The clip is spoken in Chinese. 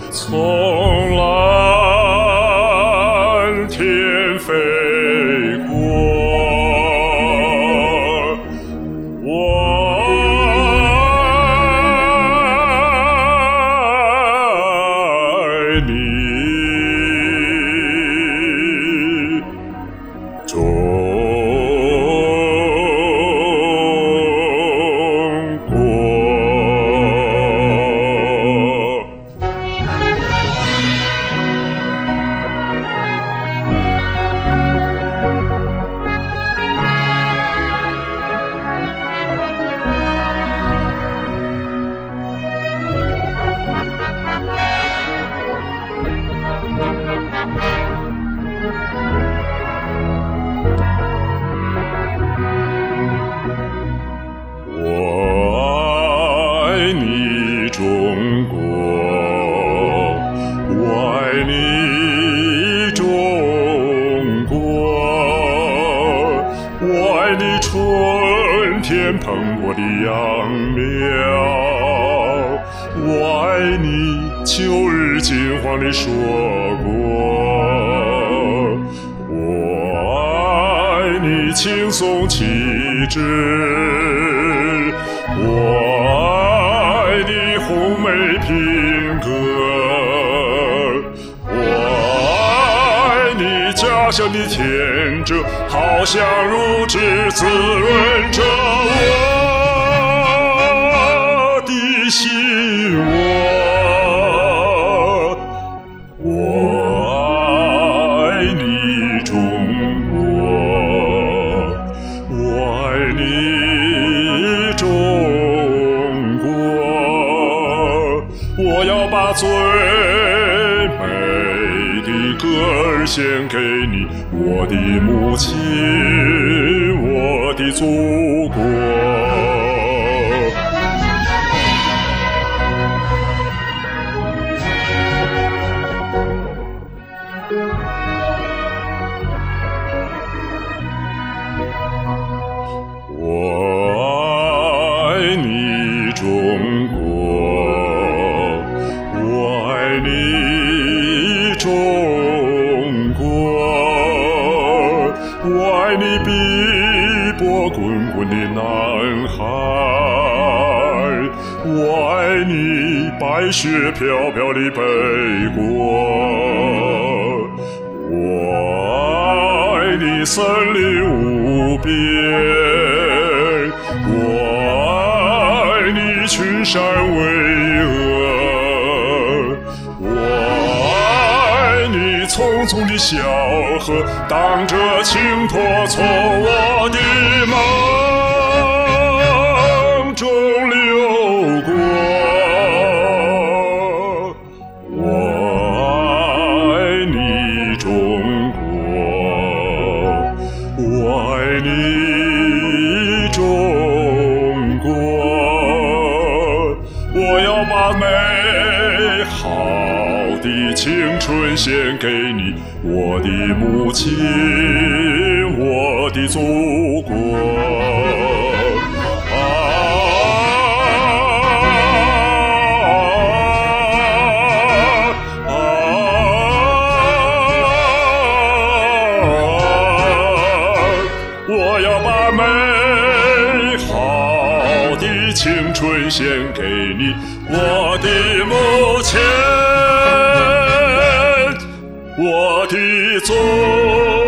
从蓝天飞过，我爱你，中国。我爱你，中国，我爱你，中国，我爱你，春天蓬勃的杨苗，我爱你，秋日金黄的硕果，我爱你，青松气质，我爱你，红梅品格，我爱你，家乡的天泽，好像如脂滋润着我的心窝。我爱你，中国，我爱你，中国，我要把最美的歌儿献给你，我的母亲，我的祖国。我爱你，中国，我爱你，中国，我爱你，碧波滚滚的南海，我爱你，白雪飘飘的北国，我爱你，森林无边，我爱你，群山巍峨，我爱你，匆匆的小河荡着清波从我的梦中流过。我爱你，中国，我爱你，中国，我要把美好的青春献给你，我的母亲，我的祖国。我要把美好的青春献给你，我的母亲，我的祖国。